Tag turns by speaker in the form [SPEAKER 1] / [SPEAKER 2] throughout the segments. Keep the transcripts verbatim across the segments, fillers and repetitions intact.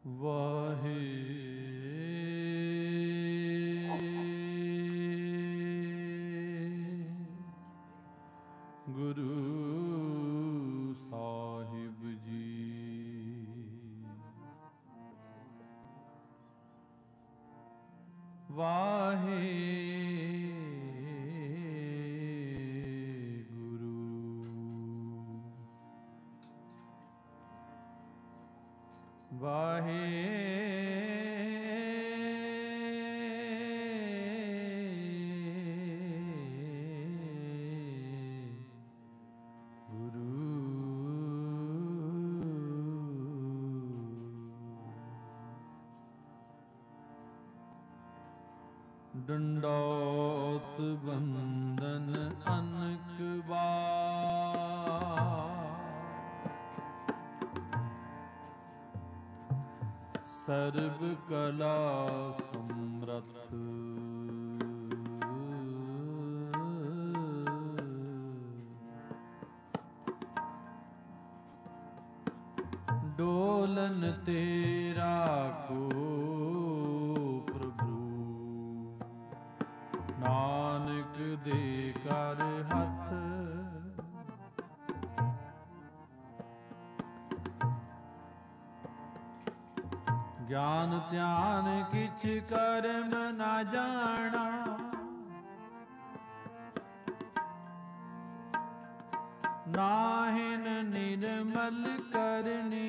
[SPEAKER 1] वाहे गुरु साहिब जी। वाहे गुरु वाहे दंडौत बंदन अनक बार सर्व कला समरथ डोलन तेरा को नानक दे कर हथ ज्ञान ध्यान किछ कर्म न जाना नाहिन निर्मल करनी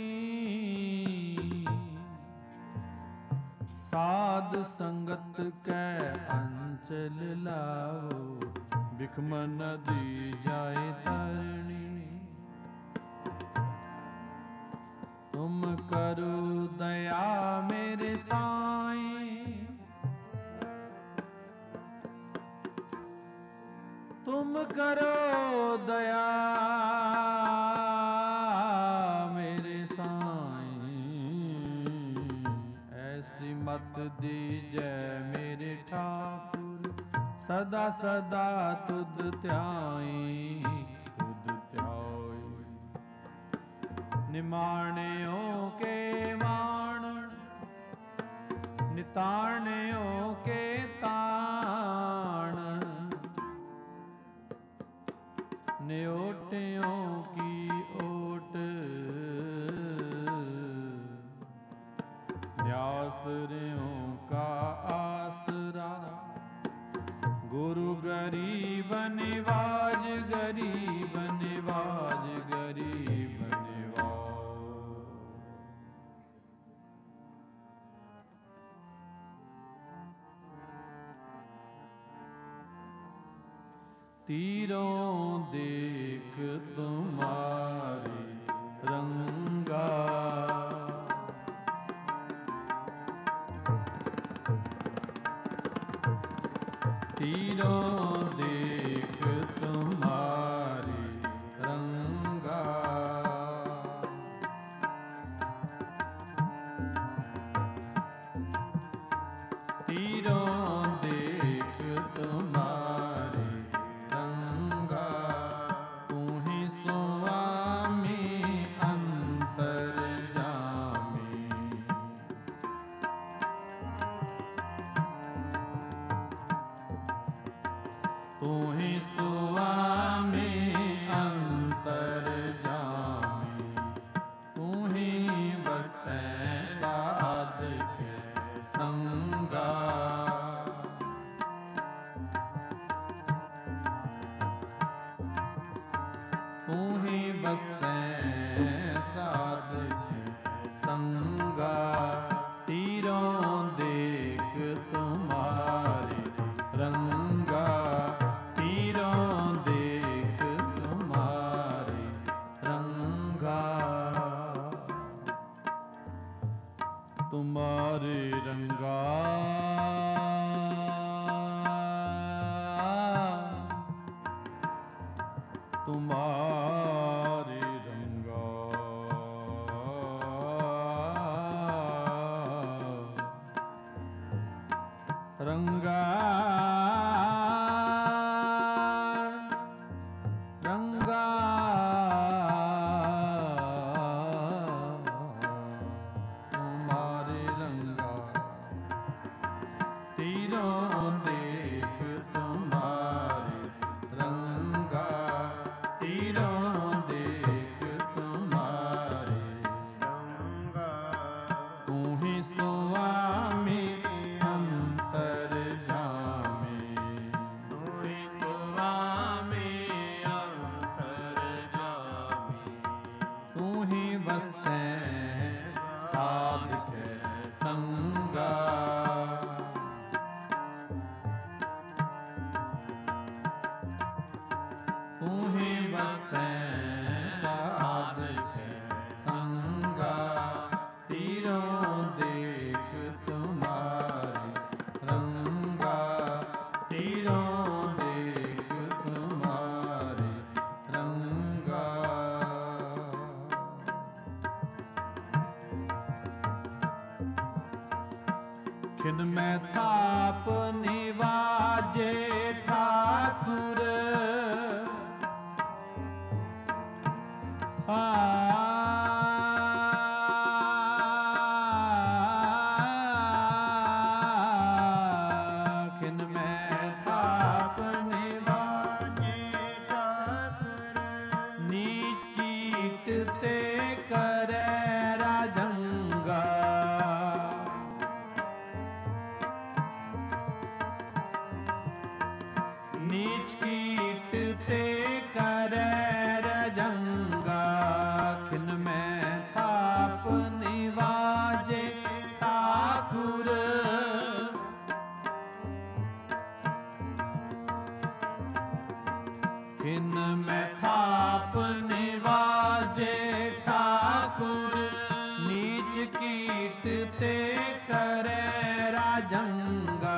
[SPEAKER 1] साध संगत कै अंचल लाओ बिखम नदी जाए तरणी तुम करो दया मेरे साईं तुम करो दया मेरे साईं ऐसी मत दीजै मेरे ठाकुर सदा सदा तुद ध्याई तुद ध्याई निमाणियों के माण निताणियों के ताण न्योटियों की ओट न्यासरियों का आसरा गुरु गरीब निवाज गरीब निवाज गरीब निवाज। तीरों देख तुम्हारे रंगा तीरों देख तुम्हारी रंगा तीरों देख तुम्हारी रंगा तू ही स्वामी अंतर जामी तू ही स्वामी अंतर जामी तू ही बसै साधक संगा तू ही बसै साधक संगा तीरों देख तुम्हारे रंगा तीरों देख तुम्हारे रंगा तुम्हारे रंगा तुम्हारे रंगा रंगा रंगा तुम्हारे ਸਾਧਕੈ ਸੰਗਾ। ਤੂੰ ਹੀ ਵਸੈ ਸਾਧਕੈ ਸੰਗਾ, ਤੀਰੋਂ ਦੇਖ ਤੁਮਾਰੇ ਰੰਗਾ, ਤੀਰੋਂ ਦੇਖ ਤੁਮਾਰੇ ਰੰਗਾ। ਖਿਨ ਮੈਂ ਥਾਪ ਨਿਵਾਜੇ ਠਾਕੁਰ, ਖਿਨ ਮੈਂ ਥਾਪ ਨਿਵਾਜੇ ਠਾਕੁਰ, ਨੀਚ ਕੀਟ ਤੇ ਕਰੈ ਰਾਜੰਗਾ। ਨੀਚ ਕੀਟ ਤੇ ਕਰੈ ਰਾਜੰਗਾ, ਖਿਨ ਮੈਂ ਥਾਪ ਨਿਵਾਜੇ ਠਾਕੁਰ। ਖਿਨ ਮੈਂ ਥਾਪ ਨਿਵਾਜੇ ਠਾਕੁਰ, ਨੀਚ ਕੀਟ ਤੇ ਕਰੈ ਰਾਜੰਗਾ।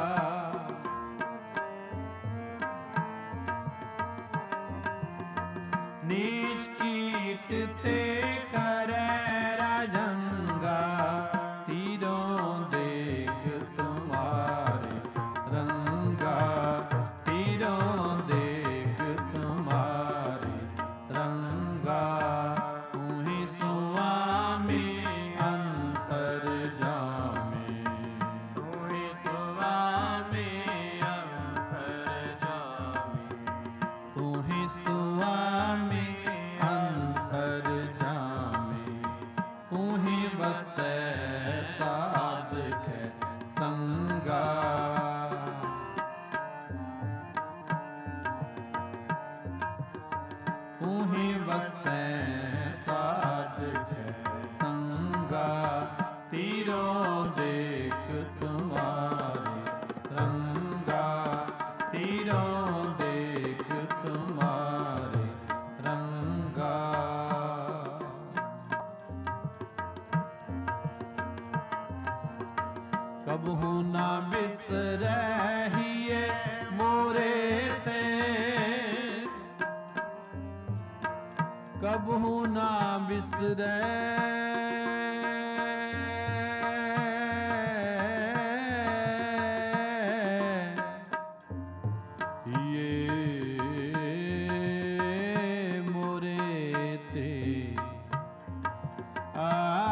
[SPEAKER 1] ਨੀਚ ਕੀਟ ਤੇ ਕਰੈ ਰਾਜੰਗਾ, ਤੀਰੋਂ ਦੇਖ ਤੁਮਾਰੇ ਰੰਗਾ, ਤੀਰੋਂ ਦੇਖ ਤੁਮਾਰੇ ਰੰਗਾ। ਤੂੰ ਹੀ ਸੁਆਮੀ ਅੰਤਰਜਾਮੀ, ਤੂੰ ਹੀ ਸੁਆਮੀ ਅੰਤਰਜਾਮੀ, ਤੂੰ ਹੀ ਸੁਆਮੀ ਅੰਤਰਜਾਮੀ। ਤੂੰ ਹੀ ਵਸੈ ਸਾਧਕੈ ਸੰਗਾ। ਤੂੰ ਹੀ ਵਸੈ ਸਾਧਕੈ ਸੰਗਾ, ਤੀਰੋਂ ਦੇਖ ਤੁਮਾਰੇ ਰੰਗਾ, ਤੀਰੋਂ ਦੇਖ ਤੁਮਾਰੇ ਰੰਗਾ। ਕਬਹੂ ਨਾ ਬਿਸਰਹਿਏ ਮੋਰੇ ਤੇ, ਕਬਹੂ ਨਾ ਬਿਸਰੈ ਮੋਰੇ ਤੇ। ਆ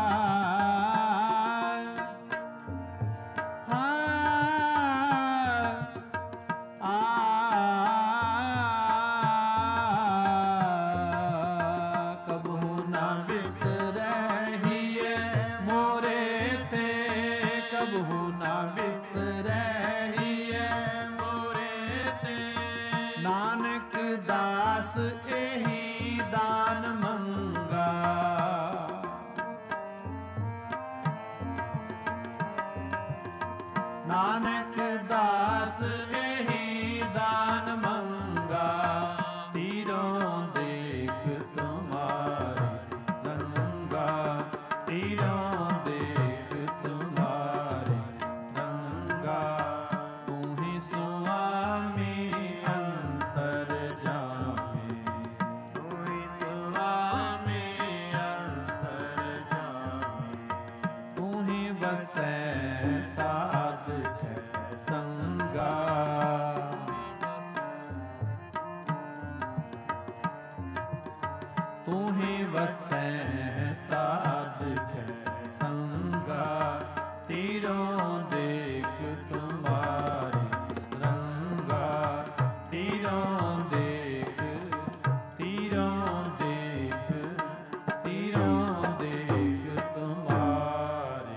[SPEAKER 1] ਕਬਹੂ ਨਾ ਬਿਸਰਹਿਏ ਮੋਰੇ ਤੇ, ਕਬਹੂ ਨਾ ਬਿਸਰਹਿਏ ਮੋਰੇ ਤੇ। ਨਾਨਕ ਦਾਸ ਇਹੀ ਦਾਨ ਮੰਗਾ, ਨਾਨਕ ਦਾਸ ਇਹੀ ਦਾਨ ਮੰਗਾ। ਤੀਰੋਂ ਦੇਖ ਤੁਮਾਰੇ ਰੰਗਾ, ਤੀਰੋਂ ਦੇਖ ਤੁਮਾਰੇ ਰੰਗਾ। ਤੂੰ ਹੀ ਸੁਆਮੀ ਅੰਤਰਜਾਮੀ, ਤੂੰ ਹੀ ਸੁਆਮੀ ਅੰਤਰਜਾਮੀ। ਤੂੰ ਹੀ ਵਸੈ ਸਾਧਕੈ ਸੰਗਾ। ਤੂੰ ਹੀ ਵਸੈ ਸਾਧਕੈ ਸੰਗਾ, ਤੀਰੋਂ ਦੇਖ ਤੁਮਾਰੇ ਰੰਗਾ, ਤੀਰੋਂ ਦੇਖ, ਤੀਰੋਂ ਦੇਖ, ਤੀਰੋਂ ਦੇਖ ਤੁਮਾਰੇ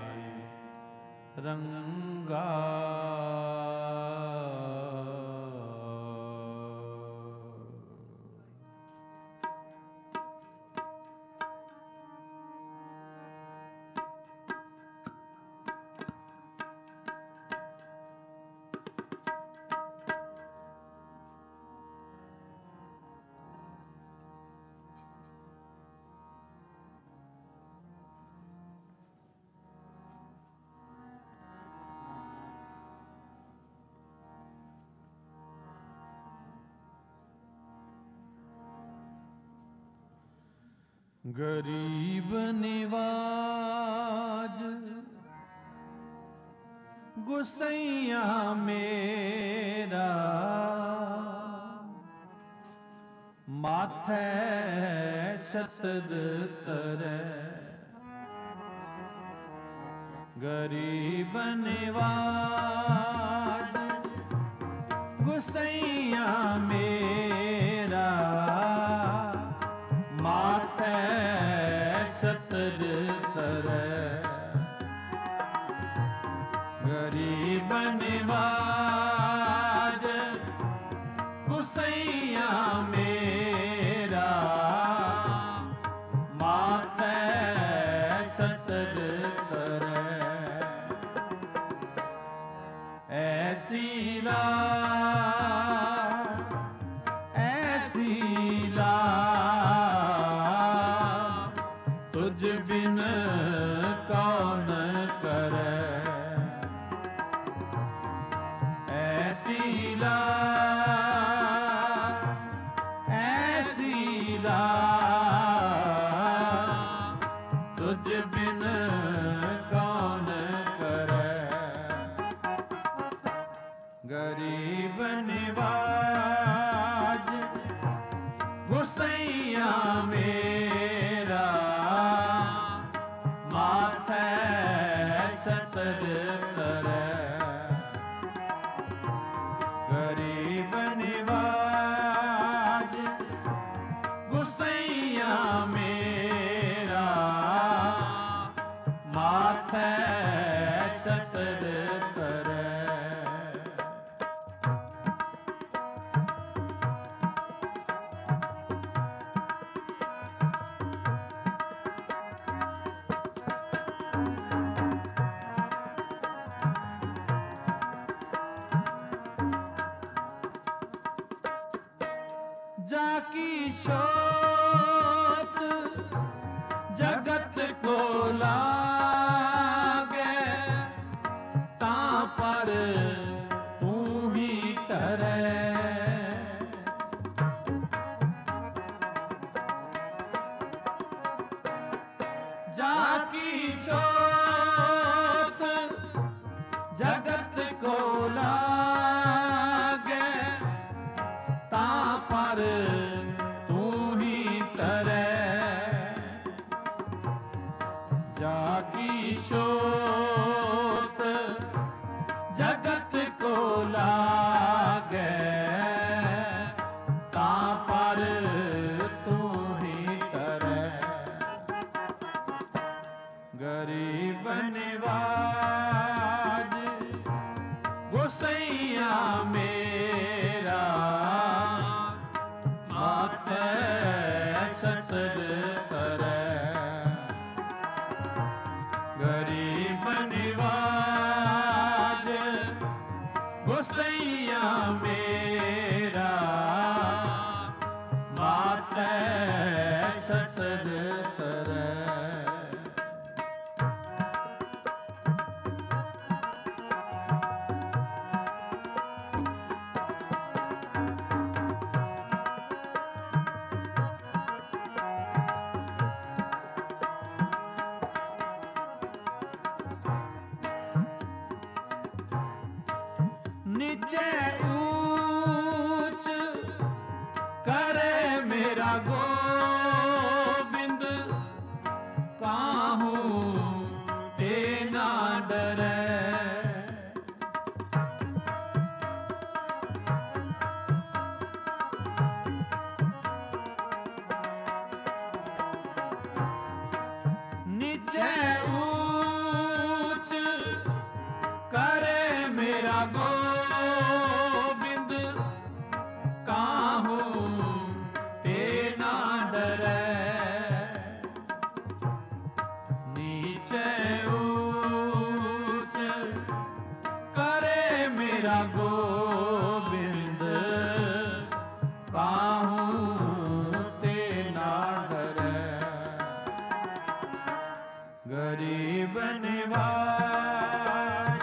[SPEAKER 1] ਰੰਗਾ। गरीब निवाज गुसैया मेरा माथे छतर तरे। गरीब निवाज गुसैया मेरा माथे छतर तरे। गरीब निवाज गुसैया मेरा माथे छतर तरे। ऐसी ला ऐसी ला तुझ बिन कौन करे। ऐसी ला ऐसी ला तुझ बिन कौन करे। गरीब निवाज गुसैया मेरा माथे छतर तरे। गरीब निवाज गुसैया मेरा माथे छतर तरे। जाकी छोट जगत को लागे तां पर तू ही टरे। जाकी छोट जगत को लागे तां पर तू ही टरे। जाकी छोट जगत को लागे तां पर तू ही टरे। गरीब निवाज गुसैया मेरा माथे छतर तरे। गरीब निवाज गुसैया मेरा माथे छतर तरे। नीचे ऊंच करे मेरा गोविंद काहू ते ना डरे। नीचे ऊंच करे मेरा गोविंद काहू ते ना डरे। नीचे ऊंच करे मेरा गोविंद काहू ते ना डरे। गरीब निवाज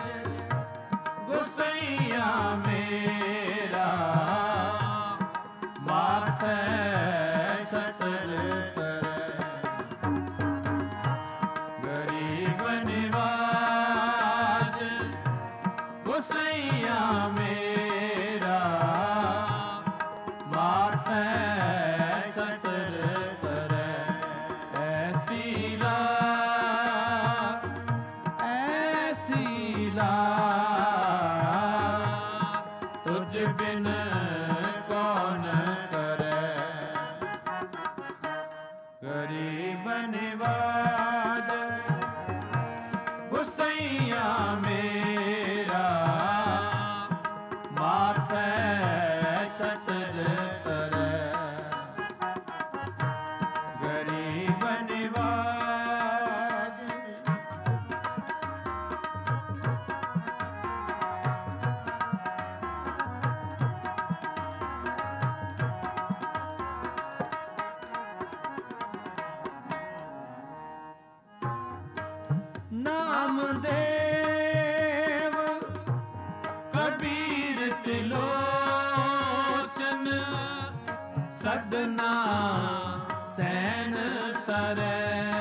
[SPEAKER 1] गुसैया मेरा माथे छतर तरे। गुसैया मेरा माथे छतर तरे गरीब निवाज नामदेव कबीर त्रिलोचन सदना सैन तरे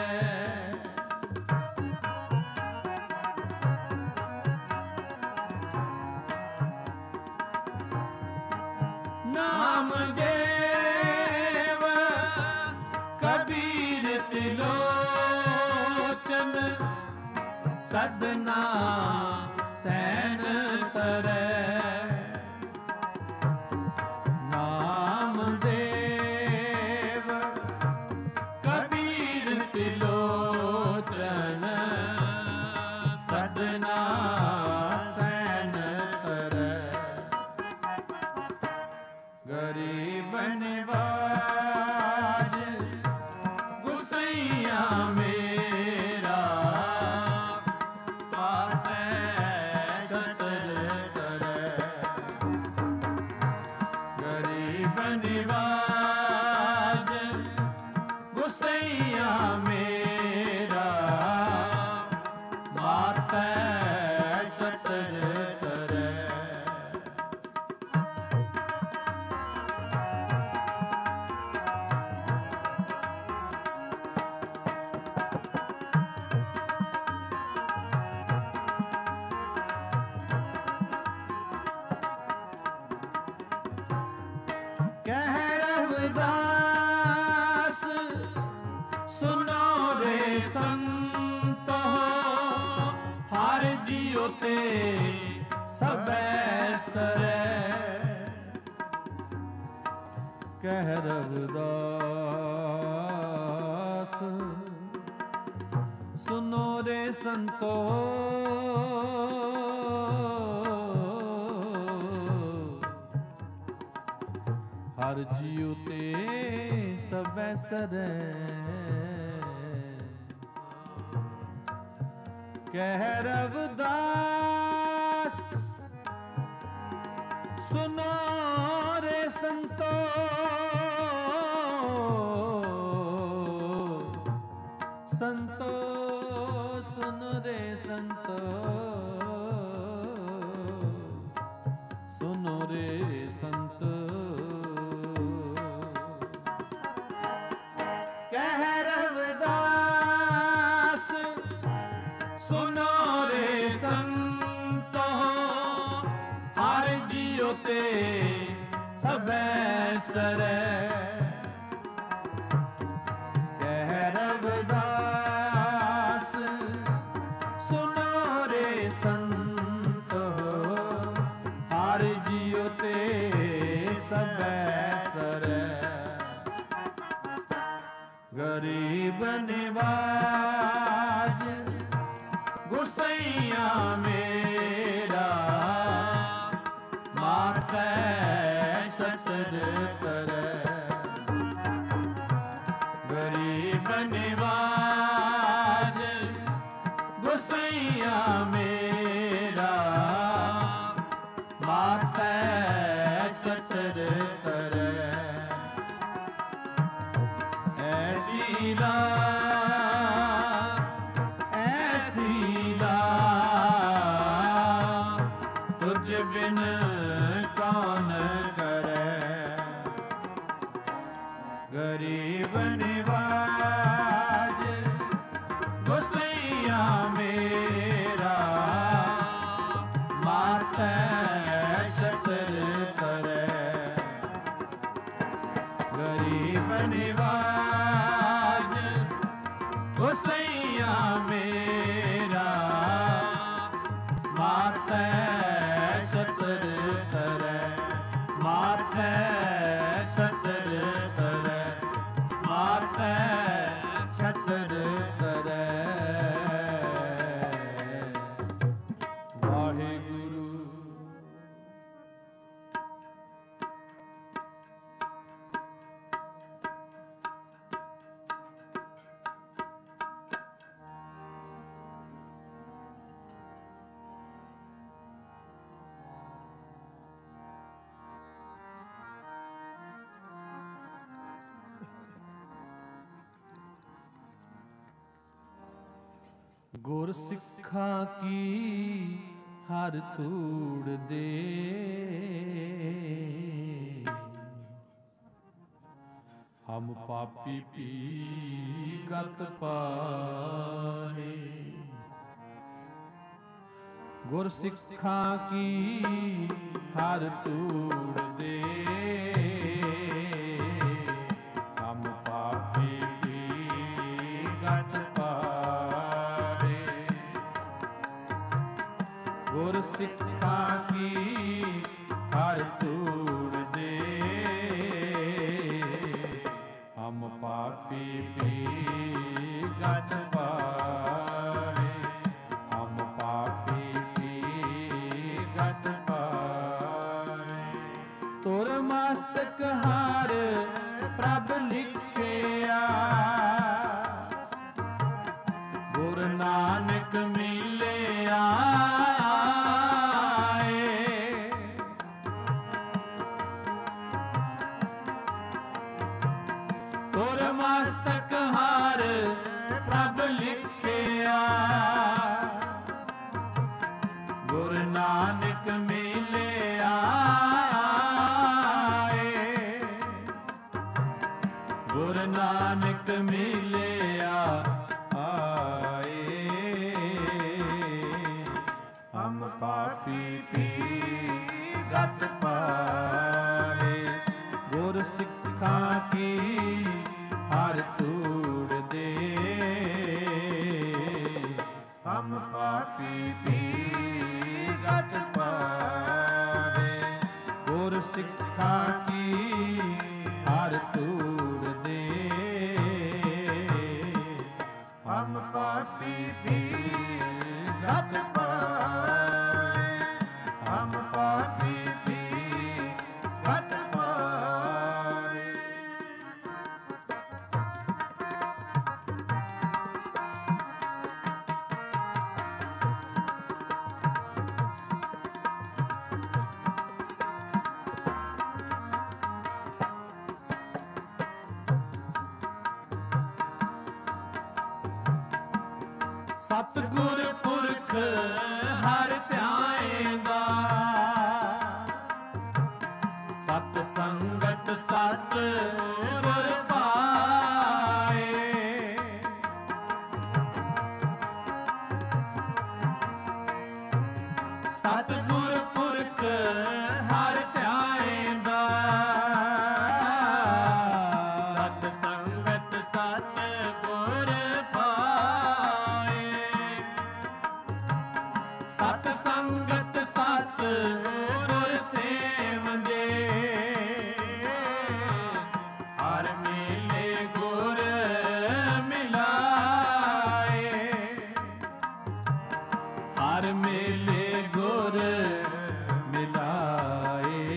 [SPEAKER 1] नामदेव कबीर त्रिलोचन सदना सैन तरे नामदेव कबीर त्रिलोचन सदना सैन तरे गरीब निवाज गुसैया मेरा निवाज गुसैया मेरा माथे छतर तरे कह रविदास सुनो रे संतो हर जियो ते सबे सरे कह रविदास सुनो रे संतो हर जियो ते सबे सरे कह रविदास सुनो रे संतो संतो सुनो रे संतो सुनो रे संतो कह रविदास सुनो रे संतो हर जियो ते सबे सरे कह रविदास सुनो रे संतो हर जियो ते सबे सरे गरीब निवाज गुसैया मेरा माथे छतर तरे गरीब निवाज गुसैया मेरा माथे छतर तरे ऐसी ला ऐसी ला तुझ बिन कौन करे गरीब निवाज गुसैया मेरा माथे छतर तरे गरीब निवाज गुसैया मेरा माथे छतर ਗੁਰ ਸਿੱਖਾਂ ਕੀ ਹਰ ਧੂੜ ਦੇ, ਹਮ ਪਾਪੀ ਪੀ ਗਤ ਪਾਏ। ਗੁਰ ਸਿੱਖਾਂ ਕੀ ਹਰ ਧੂੜ ਦੇ, ਹਮ ਪਾਪੀ ਪੀ ਗਤ ਪਾਏ। ਗੁਰ ਸਿੱਖਾਂ ਕੀ ਹਰ ਧੂੜ ਦੇ, ਹਮ ਪਾਪੀ ਪੀ ਗਤ ਪਾਏ। ਹਮ ਪਾਪੀ ਪੀ ਗਤ ਪਾਏ। ਤੁਰ ਮਸਤਕ ਹਰ ਪ੍ਰਭ ਲਿਖਿਆ, ਗੁਰ ਨਾਨਕ ਮਿਲਿਆ। ਤੁਰ ਮਸਤਕ ਹਰ ਪ੍ਰਭ ਲਿਖਿਆ, ਗੁਰ ਨਾਨਕ ਮਿਲਿਆ। ਗੁਰ ਨਾਨਕ ਮਿਲਿਆ ਆਏ। ਹਮ ਪਾਪੀ ਪੀ ਗਤ ਪਾਏ। ਗੁਰ ਸਿੱਖਾਂ ਕੀ ਹਰ ਧੂੜ ਦੇ, ਹਮ ਪਾਪੀ ਪੀ ਗਤ ਪਾਏ। ਗੁਰ ਸਿੱਖਾਂ ਕੀ ਹਰ ਧੂੜ ਦੇ, ਹਮ ਪਾਪੀ ਪੀ ਗਤ ਪਾਏ। ਹਮ ਪਾਪੀ ਪੀ ਗਤ ਪਾਏ। ਸਤਿਗੁਰ ਪੁਰਖ ਹਰ ਧਿਆਏਂਦਾ, ਸਤ ਸੰਗਤ ਸਤ ਗੁਰ ਪਾਏ। ਸਤਿਗੁਰ ਪੁਰਖ ਹਰ ਧਿਆਏਂਦਾ, ਸਤ ਸੰਗਤ ਸਤ ਗੁਰ ਪਾਏ। ਸਤ ਸੰਗਤ ਸਤ ਗੁਰ ਸੇਵੰਦੇ, ਹਰ ਮੇਲੇ ਗੁਰ ਮਿਲਾਏ। ਹਰ ਮੇਲੇ ਗੁਰ ਮਿਲਾਏ।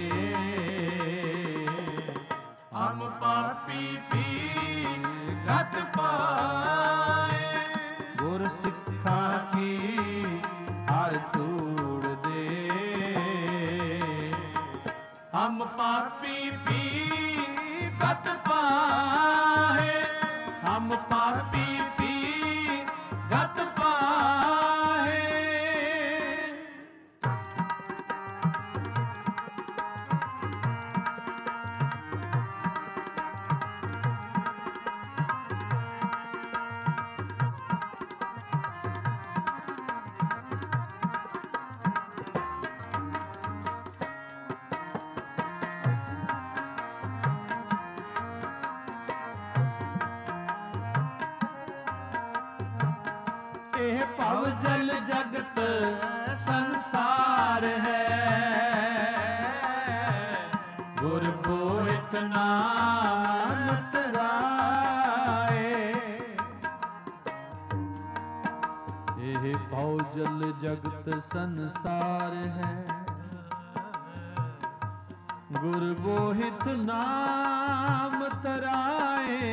[SPEAKER 1] ਹਮ ਪਾਪੀ ਪੀ ਗਤ ਪਾਏ। ਗੁਰ ਸਿੱਖਾਂ ਕੀ ਹਰ ਧੂੜ ਦੇ, ਹਮ ਪਾਪੀ ਪੀ ਗਤ ਪਾਏ। ਹਮ ਪਾਪੀ ਪੀ ਗਤ ਪਾਏ। ਇਹ ਭਵ ਜਲ ਜਗਤ ਸੰਸਾਰ ਹੈ, ਗੁਰ ਗੋਇਤ ਨਾਮ ਤਰਾਏ। ਇਹ ਭਵ ਜਲ ਜਗਤ ਸੰਸਾਰ ਹੈ, ਗੁਰ ਗੋਹਿਤ ਨਾਮ ਤਰਾਏ।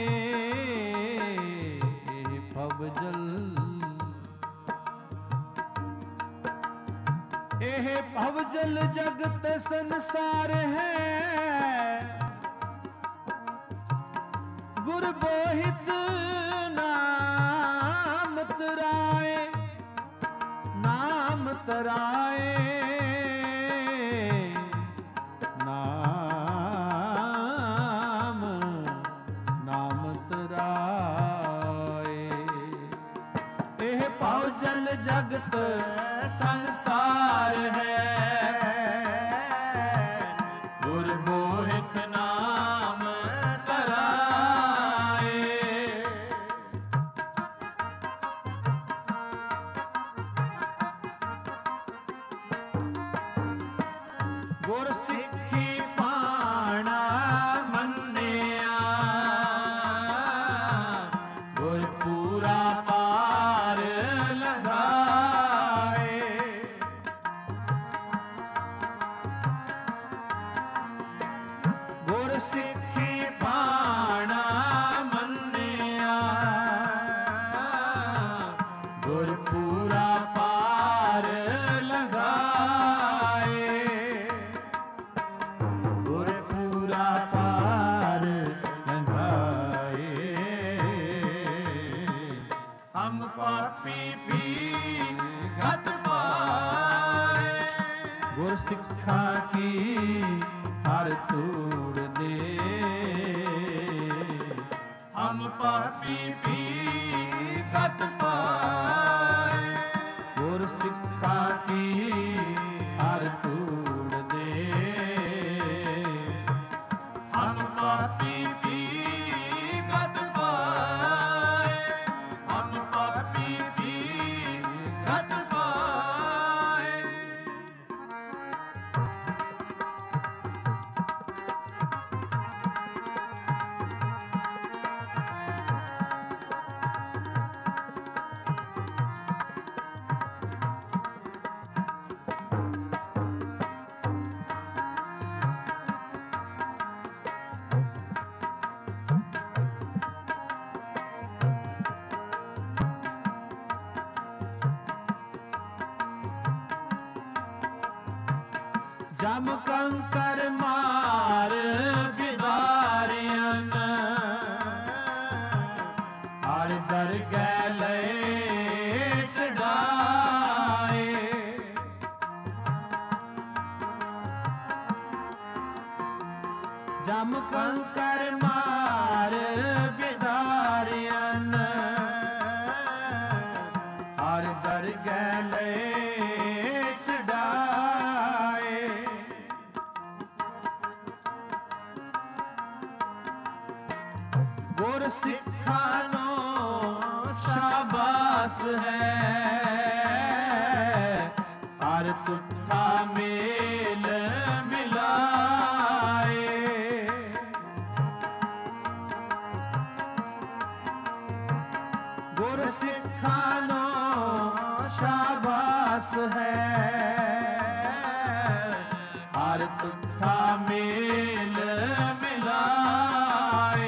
[SPEAKER 1] ਇਹ ਭਵ ਜਲ ਇਹ ਭਵ ਜਲ ਜਗਤ ਸੰਸਾਰ ਹੈ, ਗੁਰ ਬੋਹਿਤ ਨਾਮ ਤਰਾਏ। ਨਾਮ ਤਰਾਏ, ਨਾਮ ਨਾਮ ਤਰਾਏ। ਇਹ ਭਉ ਜਲ ਜਗਤ ਸੰਸਾਰ ਹੈ, ਗੁਰ ਮੋਹਿਤ ਨਾਮ ਤਰਾਏ। ਗੁਰ ਸਿੱਖੀ ਪਾਣਾ ਮੰਨਿਆ, ਗੁਰ ਪੂਰਾ ਪਾਰ ਲਗਾਏ। ਗੁਰ ਸਿੱਖੀ ਪਾਣਾ ਮੰਨਿਆ, ਗੁਰ ਪੂਰਾ ਪਾਰ ਲਗਾਏ। ਗੁਰ ਪੂਰਾ ਪਾਰ ਲਗਾਏ। ਹਮ ਪਾਪੀ ਵੀ ਗਤ ਪਾਏ, ਗੁਰ ਸਿੱਖਾ ਕੀ ਹਰ ਤੂੜ ਦੇ। ਹਮ ਪਾਪੀ ਵੀ ਗਤ ਪਾਏ, ਗੁਰ ਸਿੱਖਾ ਕੀ ਹਰ ਤੂੜ ਦੇ। ਹਮ ਪਾਪੀ ਵੀ ਗਤ ਪਾਏ, ਹਮ ਪਾਪੀ ਵੀ ਗਤ ਪਾਏ। ਜਮ ਕੰਕਰ ਮਾਰ ਬਿਦਾਰਿਆਨ, ਹਰ ਦਰਗਹਿ ਲਏ ਛਡਾਏ। ਜਮ ਕੰਕਰ ਮਾਰ ਬਿਦਾਰਿਆਨ, ਹਰ ਦਰਗਹਿ ਲਏ ਛਡਾਏ। ਗੁਰ ਸਿੱਖਾਂ ਨੂੰ ਸ਼ਾਬਾਸ ਹੈ, ਹਰ ਤੁਠਾ ਮੇਲ ਮਿਲਾਏ। ਗੁਰ ਸਿੱਖਾਂ ਨੂੰ ਸ਼ਾਬਾਸ ਹੈ, ਹਰ ਤੁਠਾ ਮੇਲ ਮਿਲਾਏ।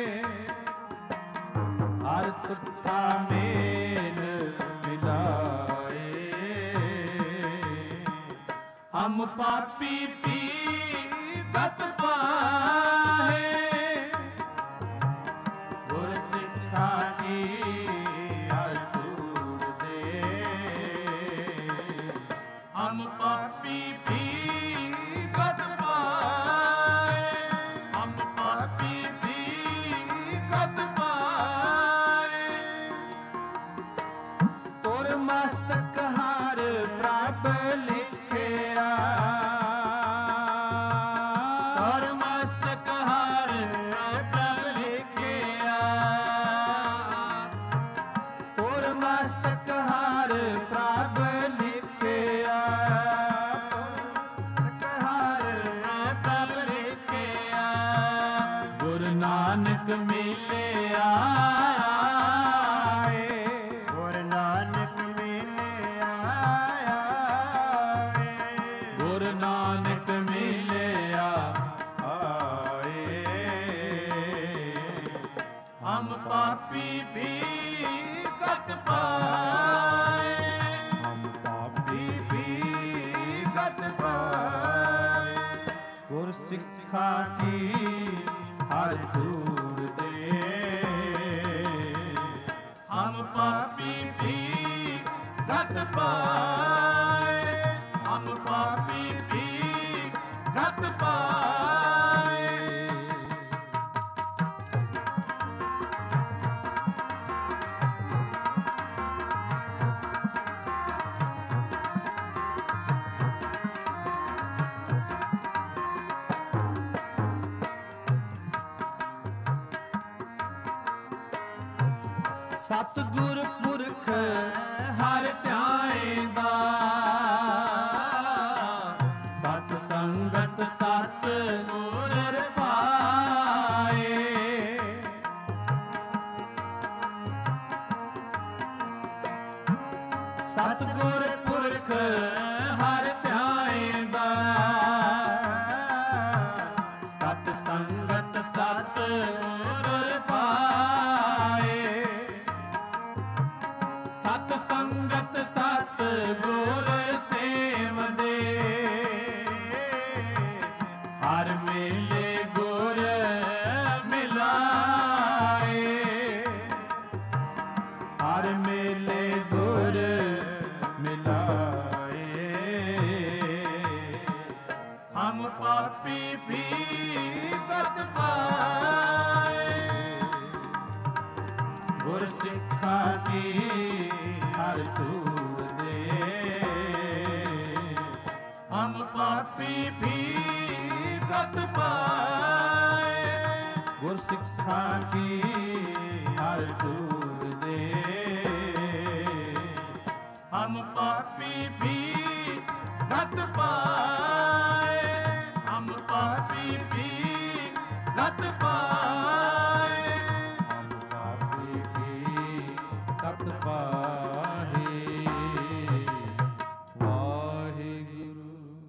[SPEAKER 1] ਹਰ ਤੁਠਾ ਮੇਲ ਮਿਲਾਏ। ਹਮ ਪਾਪੀ ਪੀ ਗਤ ਪਾਏ, ਗੁਰ ਸਿੱਖਾ ਕੀ ਹਰ ਤੂੜ ਦੇ। ਹਮ ਪਾਪੀ ਪੀ ਗਤ ਪਾਏ, ਹਮ ਪਾਪੀ ਪੀ ਗਤ ਪਾਏ। ਤੁਰ ਮਸਤਕ ਹਰ ਪ੍ਰਭ ਲਿਖਿਆ, ਤੁਰ ਮਸਤਕ ਹਰ ਪ੍ਰਭ ਲਿਖਿਆ। ਤੁਰ ਮਸਤਕ ਹਰ ਪ੍ਰਭ ਲਿਖਿਆ, ਹਰ ਪ੍ਰਭ ਲਿਖਿਆ। ਗੁਰ ਨਾਨਕ ਮਿਲਿਆ ਆਏ, ਗੁਰ ਨਾਨਕ ਮਿਲਿਆ ਆਏ। ਗੁਰ ਨਾਨਕ ਮਿਲਿਆ ਆਏ। ਹਮ ਪਾਪੀ ਵੀ ਗਤ ਪਾਏ, ਹਮ ਪਾਪੀ ਵੀ ਗਤ ਪਾਏ। ਗੁਰ ਸਿੱਖਾ ਕੀ ਹਰ ਤੂੜ ਦੇ। ਹਮ ਪਾਪੀ ਵੀ ਗਤ ਪਾਏ। ਸਤਿਗੁਰ ਪੁਰਖ ਹਰਿ ਧਿਆਏਂਦਾ, ਸਤ ਸੰਗਤ ਸਤ ਗੁਰ ਪਾਏ। ਸਤਿਗੁਰ ਪੁਰਖ ਹਰਿ ਧਿਆਏਂਦਾ, ਸਤ ਸੰਗਤ ਸਤ ਗੁਰ ਪਾਏ। ਸਤ ਸੰਗਤ ਸਤ ਗੁਰ ਸੇਵਦੇ, ਹਰ ਮੇਲੇ ਗੁਰ ਮਿਲਾਏ। ਹਰ ਮੇਲੇ ਗੁਰ ਮਿਲਾਏ। ਹਮ ਪਾਪੀ ਵੀ ਗਤ ਪਾਏ, ਗੁਰ ਸਿੱਖਾ ਕੀ ਹਰ ਤੂਰ ਦੇ। ਹਮ ਪਾਪੀ ਵੀ ਗਤ ਪਾਏ, ਗੁਰ ਸਿੱਖਾ ਕੀ ਹਰ ਤੂਰ ਦੇ। ਹਮ ਪਾਪੀ ਵੀ ਗਤ ਪਾਏ, ਹਮ ਪਾਪੀ ਵੀ ਗਤ ਪਾਏ। ਹਮ ਪਾਪੀ ਵੀ ਗਤ ਪਾਏ। ਵਾਹਿਗੁਰੂ।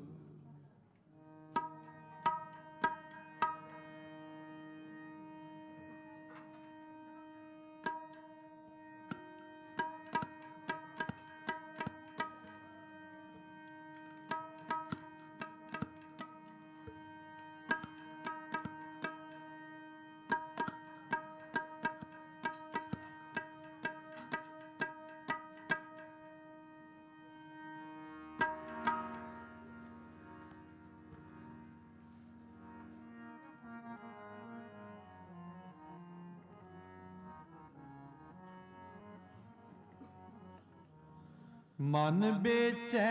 [SPEAKER 1] ਮਨ ਬੇਚੈ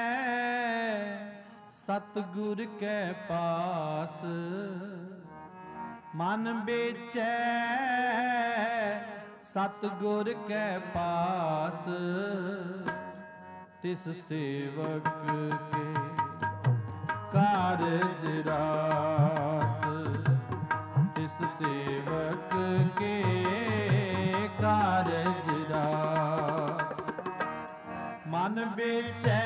[SPEAKER 1] ਸਤਿਗੁਰ ਕੈ ਪਾਸ, ਮਨ ਬੇਚੈ ਸਤਿਗੁਰ ਕੈ ਪਾਸ। ਤਿਸ ਸੇਵਕ ਕੇ ਕਾਰਜ ਰਾਸ, ਤਿਸ ਸੇਵਕ ਕੇ ਕਾਰਜ ਰਾਸ। ਮਨ ਬੇਚੈ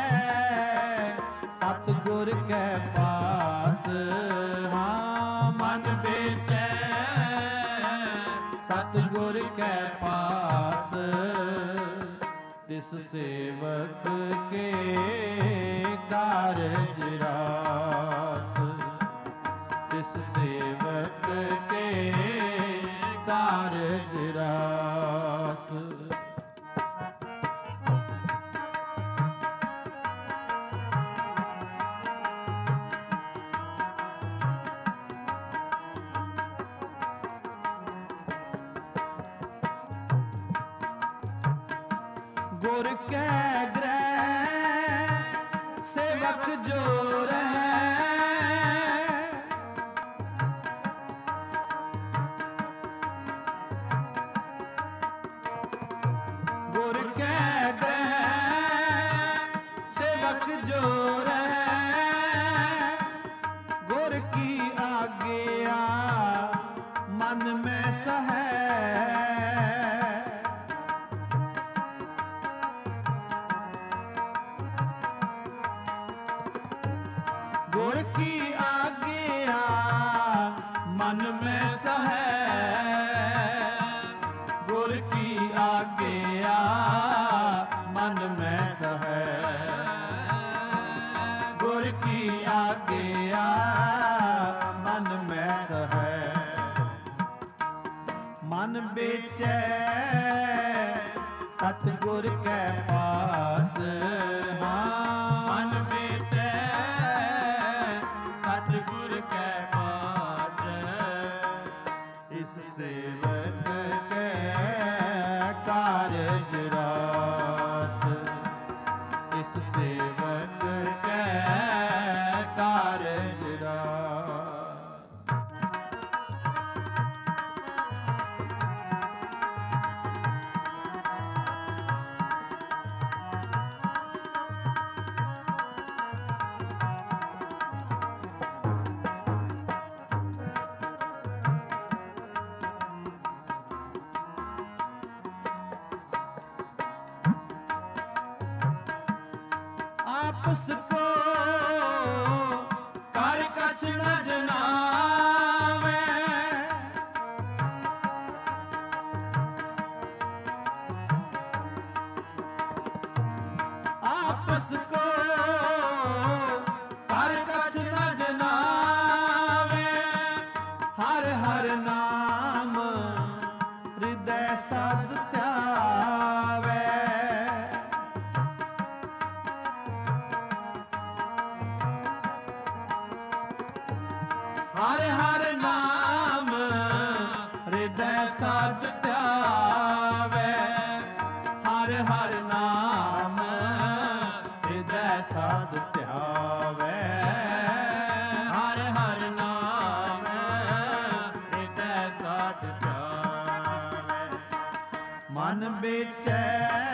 [SPEAKER 1] ਸਤਿਗੁਰ ਕੈ ਪਾਸ, ਹਾਂ ਮਨ ਬੇਚੈ ਸਤਿਗੁਰ ਕੈ ਪਾਸ। ਤਿਸ ਸੇਵਕ ਕੇ ਕਾਰਜ ਰਾਸ, ਤਿਸ ਸੇਵਕ ਕੇ ਕਾਰਜ ਰਾਸ। ਗੁਰ ਕੈ ਗ੍ਰਹਿ ਸੇਵਕ ਜੋ ਰਹੈ, ਗੁਰ ਕੈ ਗ੍ਰਹਿ ਸੇਵਕ ਜੋ ਰਹੈ। ਗੁਰ ਕੀ ਆਗਿਆ ਮਨ ਮੈਂ ਸਹੈ, ਗੁਰ ਕੀ ਆਗਿਆ ਮਨ ਮੈਂ ਸਹੈ। ਗੁਰ ਕੀ ਆਗਿਆ ਮਨ ਮੈਂ ਸਹੈ, ਗੁਰ ਕੀ ਆਗਿਆ ਮਨ ਮੈਂ ਸਹੈ। ਮਨ ਬੇਚੈ ਸਤਿਗੁਰ ਕੈ ਪਾਸ, ਹਾਂ ਮਨ ਬੇਚੈ ਸਤਿਗੁਰ ਕੈ ਪਾਸ। ਇਸ ਸੇਵਕ ਕੈ ਕਾਰਜ ਰਾਸ, ਇਸ ਸੇਵਕ ਕੈ ਕਾਰਜ ਰਾਸ। आपस को कर कछ न जनावे। आपस को कर कछ न जनावे। हर हर नाम हृदय सद त्यावे। हर हर नाम हृदय सद त्यावे। हर हर नाम हृदय सद त्यावे। हर हर नाम हृदय सद त्यावे। मन बेचै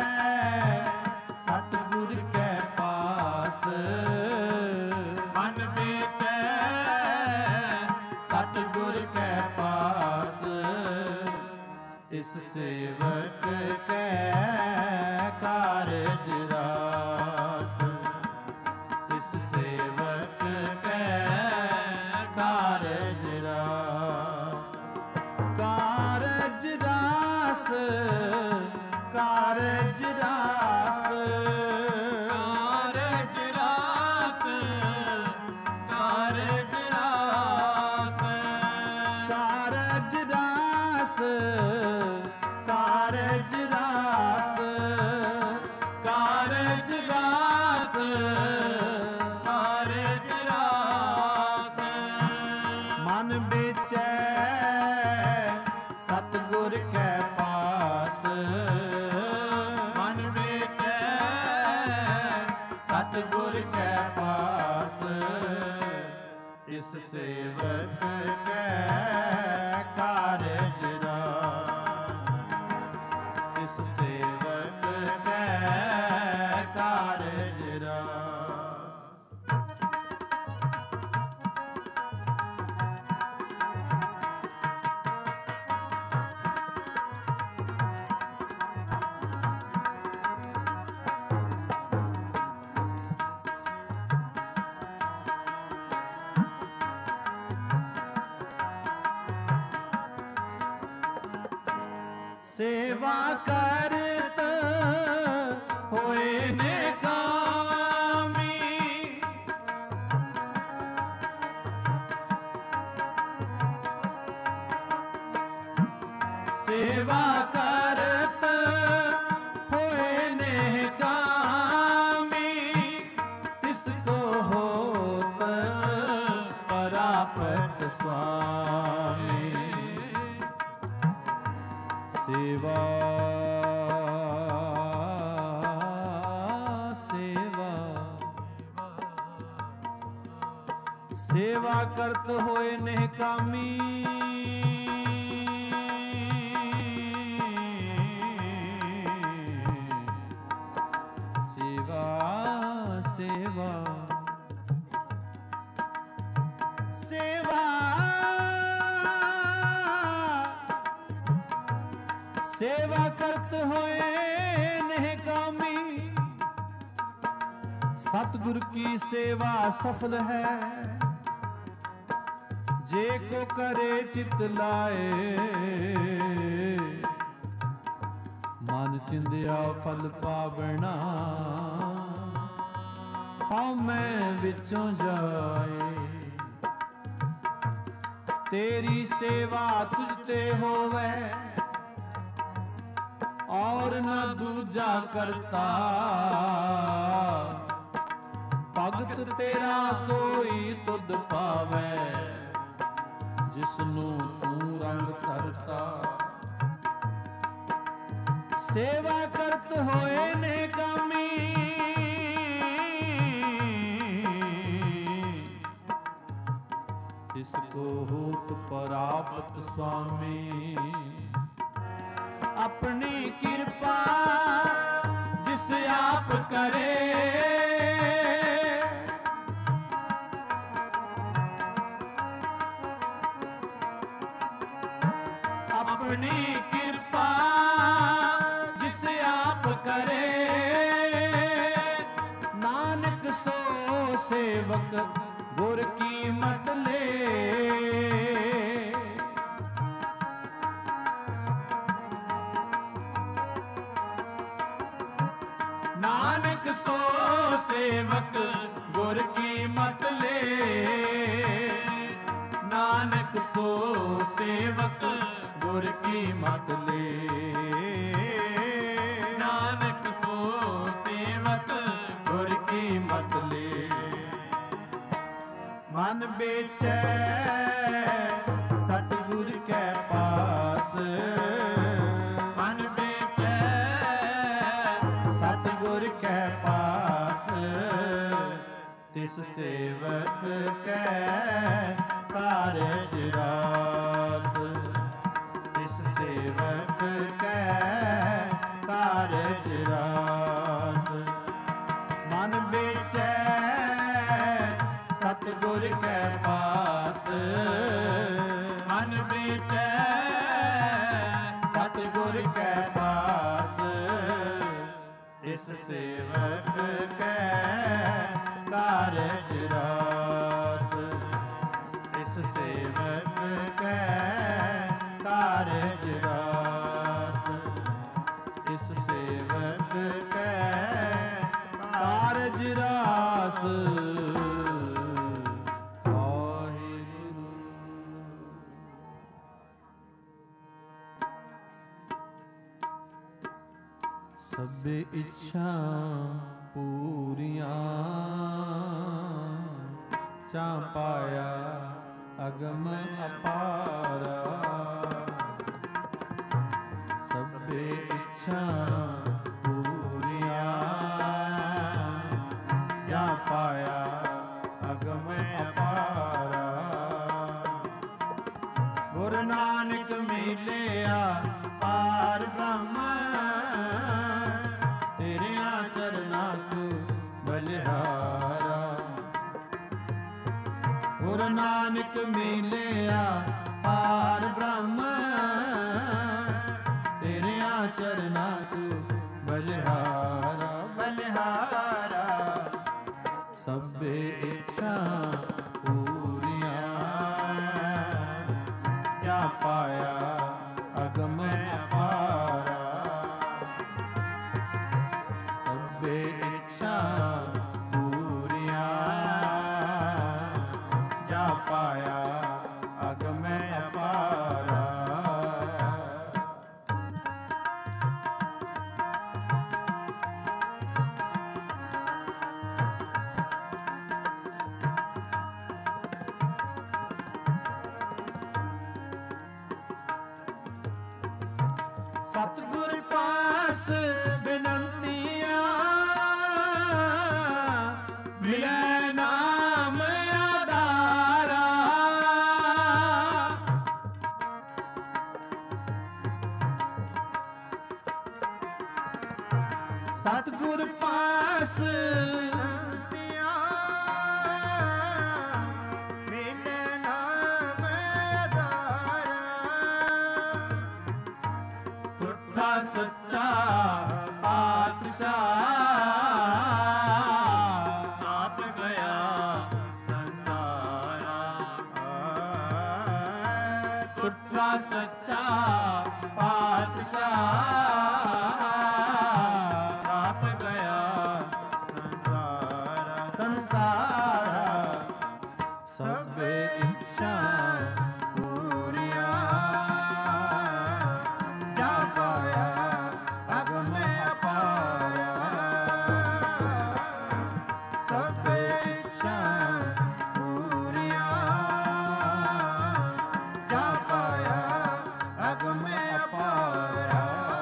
[SPEAKER 1] सतगुर कै पास। मन बेचै सतगुर कै पास। तिस सेवक कै कारज रास। तिस सेवक कै कारज रास। कारज रास कारज रास। कारज रास कारज रास। कारज रास कारज रास। कारज रास कारज रास। मन बेचै सतगुर कै पास। मन बेचै सतगुर कै पास। इस सेवक कै कारज रास। इस सेवक कै कारज रास। सेवा करत होए नेकामी। सेवा करत होए नेकामी। तिसको होत परापत स्वामी। सेवा सेवा सेवा करत होए निहकामी। सेवा सेवा सेवा सेवा करत होए निहकामी। सतगुर की सेवा सफल है। जे को करे चित लाए। मन चिंदिया फल पावना। पाँव मैं विचों जाए। तेरी सेवा तुझते होवे और न दूजा करता। भगत तेरा सोई तुद पावे। जिसनू तू रंग धरता। सेवा करत होए नेकामी। इसको होत परापत स्वामी। अपनी कृपा जिस आप करे। अपनी कृपा जिस आप करे। नानक सेवक गुर की मत ले। नानक सो सेवक गुर की मत ले। नानक सो सेवक गुर की मत ले। नानक सो सेवक गुर की मत ले। मन बेचै सतगुर के पास। मन बेचै सतगुर के पास। तिस सेवक के कारज रास। तिस सेवक के कारज रास। मन बेचै सतगुर के पास। मन बेचै सतगुर के पास। इस सेवक के कारज रास। इस सेवक के कारज रास। इस सेवक के कारज रास। ਸਭੇ ਇੱਛਾ ਪੂਰੀਆਂ ਚਾ ਪਾਇਆ ਅਗਮ ਅਪਾਰਾ। ਸਭੇ ਇੱਛਾ ਪੂਰੀਆਂ ਜਾ ਪਾਇਆ ਅਗਮ ਅਪਾਰਾ। ਗੁਰੂ ਨਾਨਕ ਮਿਲਿਆ ਪਾਰ ਬ੍ਰਹਮ। ਤੇਰਿਆਂ ਚਰਨਾਂ ਕੋ ਬਲਿਹਾਰਾ। ਗੁਰੂ ਨਾਨਕ ਮਿਲਿਆ ਪਾਰ ਬ੍ਰਹਮ। ਤੇਰਿਆਂ ਚਰਨਾਂ ਕੋ ਬਲਿਹਾਰਾ। ਬਲਿਹਾਰਾ ਸਭੇ ਇੱਛਾ ਪੂਰੀਆਂ ਜਾ ਪਾਇਆ ਅਗਮ ਅਪਾਰਾ। ਸਭੇ ਇੱਛਾ ਪੂਰੀਆਂ ਜਾ ਪਾਇਆ ਅਗਮ ਅਪਾਰਾ। ਸਤਿਗੁਰ ਪਾਸ ਬਿਨੰਤੀਆਂ ਮਿਲੈ ਨਾਮ ਆਧਾਰਾ। ਸਤਿਗੁਰ ਪਾਸ ਬਿਨੰਤੀਆਂ ਮਿਲੈ ਨਾਮ ਆਧਾਰਾ। ਪੁੱਠਾ ਸੱਚਾ ਪਾਤਸ਼ਾਹ ਆਪ ਗਿਆ ਸੰਸਾਰਾ। ਪੁੱਠਾ ਸੱਚਾ ਪਾਤਸ਼ਾਹ ਆਪ ਗਿਆ ਸੰਸਾਰਾ। ਸੰਸਾਰਾ ਸਭੇ ਇੱਛਾ ਪੂਰੀਆਂ ਜਾ ਪਾਇਆ ਅਗਮ ਅਪਾਰਾ। ਸਭੇ ਇੱਛਾ ਪੂਰੀਆਂ ਜਾ ਪਾਇਆ ਅਗਮ ਅਪਾਰਾ।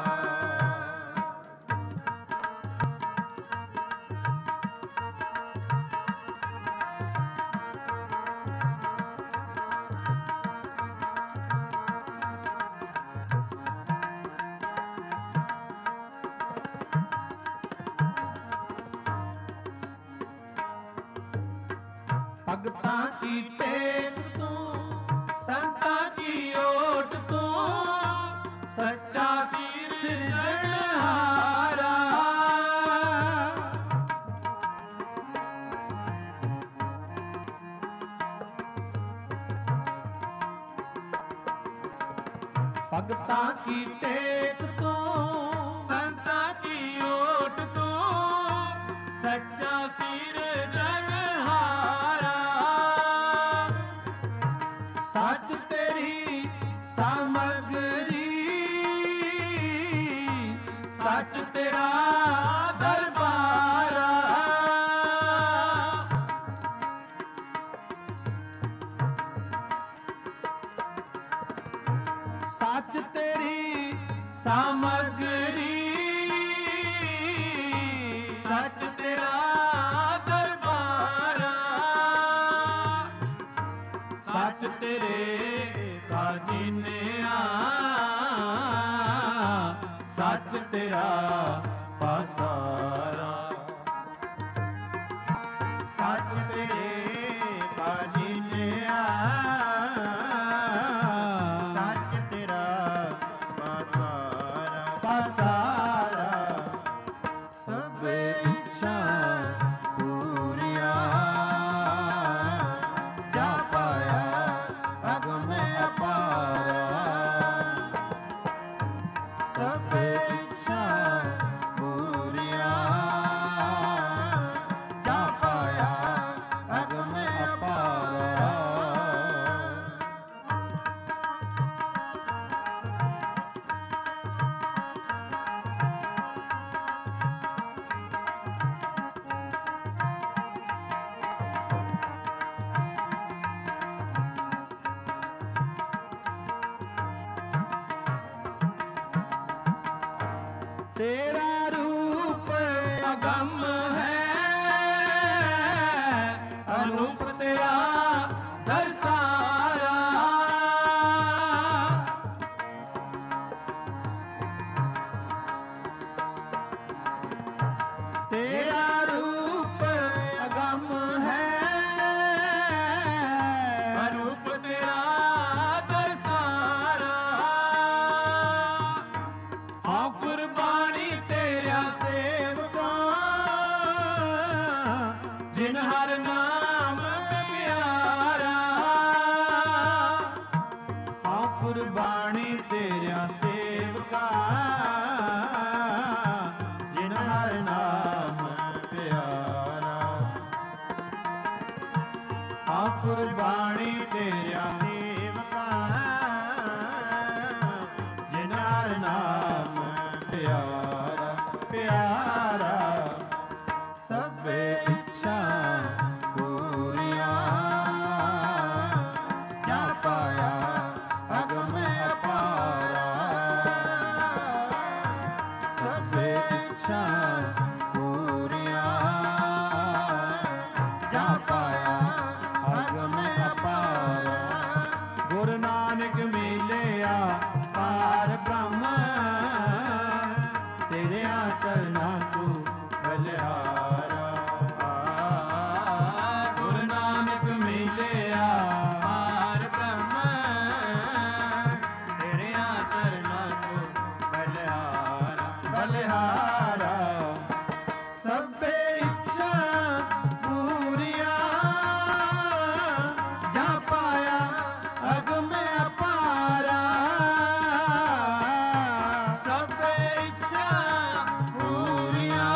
[SPEAKER 1] ਭਗਤਾਂ ਕੀ ਟੇਕ ਤੂੰ, ਸੰਤਾਂ ਕੀ ਓਟ ਤੂੰ, ਸੱਚਾ ਸਿਰਜਣਹਾਰਾ। ਭਗਤਾਂ ਕੀ ਟੇਕ ਤੋਂ, ਸੰਤਾਂ ਕੀ ਓਟ ਤੋਂ, ਸੱਚਾ ਸਿਰਜਣਹਾਰਾ। ਸੱਚ ਤੇਰੀ ਸਾਮਗਰੀ, ਸੱਚ ਤੇਰਾ ਦਰਬਾਰਾ। ਸੱਚ ਤੇਰੀ ਸਾਮਗਰੀ, ਸੱਚ ਤੇਰਾ ਦਰਬਾਰਾ। ਸੱਚ ਤੇਰੇ ਕਾਜ਼ੀਨਿਆ, ਸੱਚ ਤੇਰਾ ਪਾਸਾਰਾ। ਸੱਚ ਤੇਰੇ ਕਾਜ਼ੀਨਿਆ, ਸੱਚ ਤੇਰਾ ਪਾਸਾਰਾ। ਪਾਸਾਰਾ ਸਭੇ ਇੱਛਾ ਪੂਰੀਆਂ, ਜਾ ਪਾਇਆ ਅਗਮ ਅਪਾਰਾ। ਸਭੇ ਇੱਛਾ ਪੂਰੀਆਂ, ਜਾ ਪਾਇਆ ਅਗਮ ਅਪਾਰਾ। ਤੇਰਾ ਰੂਪ ਅਗੰਮ ਹੈ, ਅਨੂਪ ਤੇਰਾ ਦਰਸਾਰਾ। ਤੇਰਾ ਰੂਪ ਅਗੰਮ ਹੈ, ਅਨੂਪ ਤੇਰਾ ਦਰਸਾਰਾ। ਹਾਂ ਕੁਰਬਾਨੀ ਤੇਰਾ ਸੇਵਕਾ, ਜਿਨ ਹਰ ਨਾਮ ਪਿਆਰਾ। ਹਾਂ ਕੁਰਬਾਨੀ ਤੇਰਾ ਸੇਵਕਾ, ਜਿਨ ਹਰ ਨਾਮ ਪਿਆਰਾ। ਹਾਂ ਕੁਰਬਾਨੀ ਤੇਰਾ ਸੇਵਕਾ, ਜਿਨ ਹਰ ਨਾਮ ਪਿਆਰਾ। ਪਿਆਰਾ ਸਭੇ ਇੱਛਾ ਪੂਰੀਆਂ, ਜਾ ਪਾਇਆ ਅਗਮ ਅਪਾਰਾ। ਸਭੇ ਇੱਛਾ ਪੂਰੀਆਂ, ਜਾ ਪਾਇਆ ਅਗਮ ਅਪਾਰਾ। ਗੁਰੂ ਨਾਨਕ ਮਿਲਿਆ ਪਾਰ ਬ੍ਰਹਮ, ਤੇਰਿਆਂ ਚਰਨਾਂ ਕੋ ਬਲਿਹਾਰਾ। ਗੁਰੂ ਨਾਨਕ ਮਿਲਿਆ ਪਾਰ ਬ੍ਰਹਮ, ਤੇਰਿਆਂ ਚਰਨਾਂ ਕੋ ਬਲਿਹਾਰਾ। ਬਲਿਹਾਰਾ ਸਭੇ ਇੱਛਾ ਪੂਰੀਆਂ, ਜਾ ਪਾਇਆ ਅਗਮ ਅਪਾਰਾ। ਸਭੇ ਇੱਛਾ ਪੂਰੀਆਂ,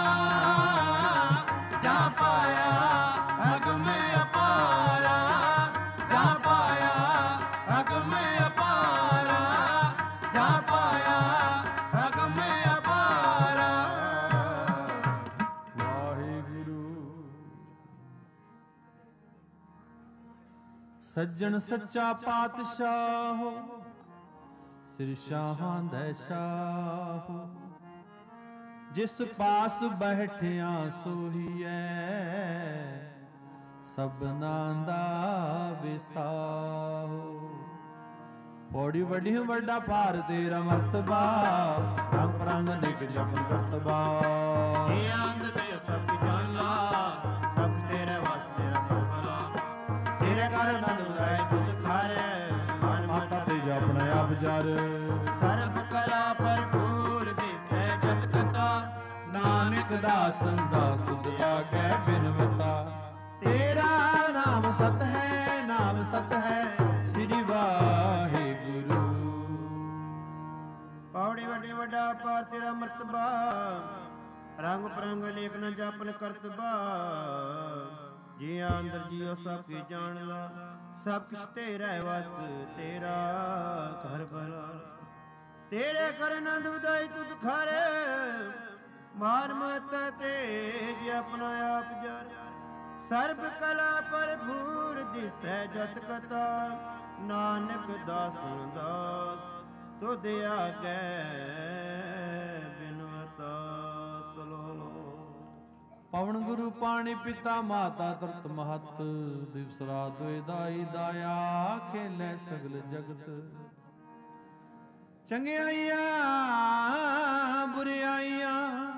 [SPEAKER 1] ਜਾ ਪਾਇਆ ਅਗਮ ਅਪਾਰਾ। ਜਾ ਪਾਇਆ ਅਗਮ ਅਪਾਰਾ, ਜਾ ਪਾਇਆ ਅਗਮ ਅਪਾਰਾ। ਵਾਹਿਗੁਰੂ। ਸੱਜਣ ਸੱਚਾ ਪਾਤਸ਼ਾਹ, ਸਿਰ ਸ਼ਾਹਾਂ ਦਾ ਸ਼ਾਹ। ਜਿਸ ਪਾਸ ਬੈਠਿਆ ਸੋਹੀਐ, ਸਭਨਾਂ ਦਾ ਵਿਸਾਹੋ। ਪੌੜੀ ਵੱਡੀ ਵੱਡਾ ਭਾਰ ਤੇਰਾ ਮਰਤਬਾ, ਰੰਗ ਰੰਗ ਨਿਕ ਜਪ ਕਰਤਬਾ। ਇਹ ਅੰਗ ਤੇ ਸਭ ਜਾਣਾ, ਸਭ ਤੇਰੇ ਵਾਸਤੇ ਰਖਲਾ। ਤੇਰੇ ਘਰ ਨੰਦ ਰਾਏ ਤੁਧ ਖਾਰੇ, ਮਨ ਮਾਤਾ ਤੇ ਆਪਣਾ ਆਪ ਜਰ। ਸਰਬ ਕਲਾ ਭਰਪੂਰ ਦਿਸੈ ਜਗ ਤਤਾ, ਨਾਨਕ ਦਾਸਨ ਦਾਸ ਤੁਧ ਆਗੈ ਬਿਨਵਤਾ। ਤੇਰਾ ਨਾਮ ਸਤ ਹੈ, ਨਾਮ ਸਤ ਹੈ, ਸ੍ਰੀ ਵਾਹਿਗੁਰੂ। ਪਾਰ ਤੇਰਾ ਮਰਤਬਾ, ਰੰਗ ਪ੍ਰੰਗ ਲੇਖ ਨ ਜਾਪਨ ਕਰਤਬਾ। ਜੀ ਅੰਦਰ ਜੀਉ ਸਭ ਕੀ ਜਾਣ ਲਾ, ਸਭ ਕੁਛ ਤੇਰਾ ਵਸ ਤੇਰਾ ਘਰ ਭਲਾ। ਤੇਰੇ ਕਰ ਆਨੰਦ ਵਧਾਈ ਤੁਧ ਖਾਰੇ, ਮਾਨ ਮਤ ਤੇਜ ਆਪਣਾ ਆਪ ਜਰ। ਸਰਬ ਕਲਾ ਭਰਪੂਰ ਦਿਸੈ ਜਤ ਕਤਾ, ਨਾਨਕ ਦਾਸਨ ਦਾਸ ਤੁਧ ਆਗੈ ਬਿਨਵਤਾ। ਸਲੋਕ।
[SPEAKER 2] ਪਵਨ ਗੁਰੂ ਪਾਣੀ ਪਿਤਾ ਮਾਤਾ ਤਰਤ ਮਹਤ, ਦਿਵਸ ਰਾਤ ਦੁਇ ਦਾਈ ਦਾਇਆ ਖੇਲੇ ਸਗਲ ਜਗਤ। ਚੰਗਿਆਈਆਂ ਬੁਰਿਆਈਆਂ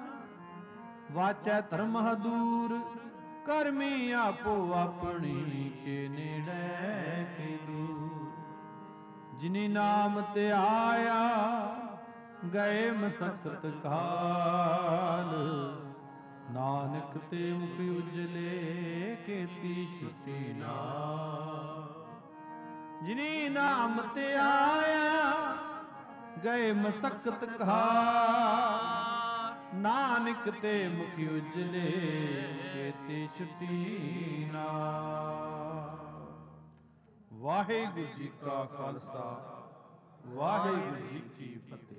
[SPEAKER 2] ਵਾਚੈ ਧਰਮ ਹਦੂਰ, ਕਰਮੀ ਆਪੋ ਆਪਣੀ ਕੇ ਨੇੜੇ ਕੇ ਦੂਰ। ਜਿਨੀ ਨਾਮ ਤੇ ਆਇਆ ਗਏ ਮਸਕਤ ਕਾਲ, ਨਾਨਕ ਤੇ ਮੁਖ ਉਜਲੇ ਕੀਤੀ ਛੁਟੀ ਨਾਲ। ਜਿਨੀ ਨਾਮ ਤੇ ਆਇਆ ਗਏ ਮਸਕਤ ਕਾਲ, ਨਾਨਕ ਤੇ ਮੁਖ ਉਜਲੇ ਕੀਤੀ ਛੁਟੀ ਨਾਲ। ਵਾਹਿਗੁਰੂ ਜੀ ਕਾ ਖਾਲਸਾ, ਵਾਹਿਗੁਰੂ ਜੀ ਕੀ ਫਤਿਹ।